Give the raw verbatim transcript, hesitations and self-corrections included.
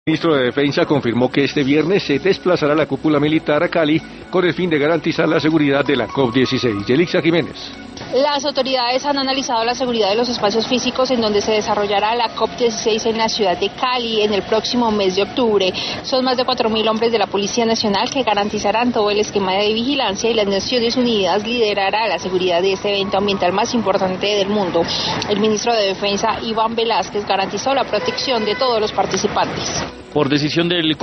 El ministro de Defensa confirmó que este viernes se desplazará la cúpula militar a Cali con el fin de garantizar la seguridad de la COP dieciséis. Yelixa Jiménez. Las autoridades han analizado la seguridad de los espacios físicos en donde se desarrollará la COP dieciséis en la ciudad de Cali en el próximo mes de octubre. Son más de cuatro mil hombres de la Policía Nacional que garantizarán todo el esquema de vigilancia y las Naciones Unidas liderará la seguridad de este evento ambiental más importante del mundo. El ministro de Defensa, Iván Velázquez, garantizó la protección de todos los participantes. Por decisión del